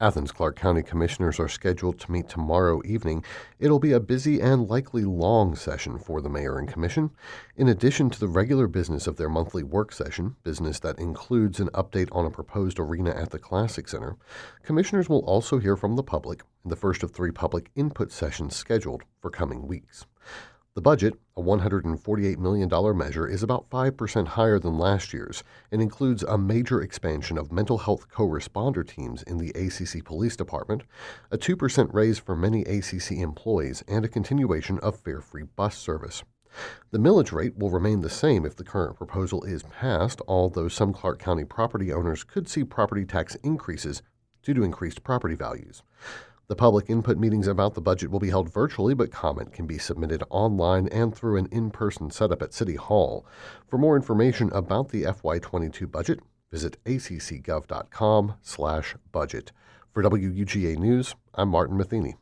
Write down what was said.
Athens-Clarke County Commissioners are scheduled to meet tomorrow evening. It'll be a busy and likely long session for the Mayor and Commission. In addition to the regular business of their monthly work session, business that includes an update on a proposed arena at the Classic Center, Commissioners will also hear from the public in the first of 3 public input sessions scheduled for coming weeks. The budget, a $148 million measure, is about 5% higher than last year's and includes a major expansion of mental health co-responder teams in the ACC Police Department, a 2% raise for many ACC employees, and a continuation of fare-free bus service. The millage rate will remain the same if the current proposal is passed, although some Clarke County property owners could see property tax increases due to increased property values. The public input meetings about the budget will be held virtually, but comment can be submitted online and through an in-person setup at City Hall. For more information about the FY22 budget, visit accgov.com/budget. For WUGA News, I'm Martin Matheny.